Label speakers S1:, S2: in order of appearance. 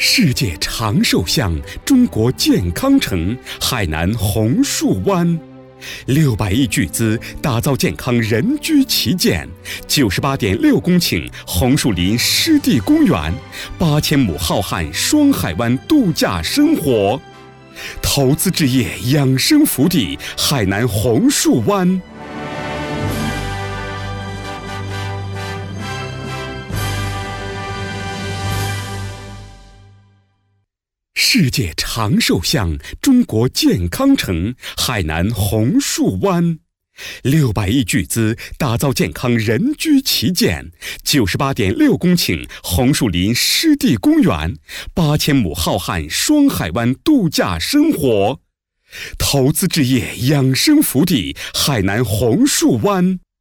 S1: 世界长寿乡，中国健康城，海南红树湾，600亿巨资打造健康人居旗舰，98.6公顷红树林湿地公园，8000亩浩瀚双海湾度假生活，投资置业养生福地，海南红树湾。世界长寿乡，中国健康城，海南红树湾，600亿巨资打造健康人居旗舰，98.6公顷红树林湿地公园，8000亩浩瀚双海湾度假生活，投资置业养生福地，海南红树湾。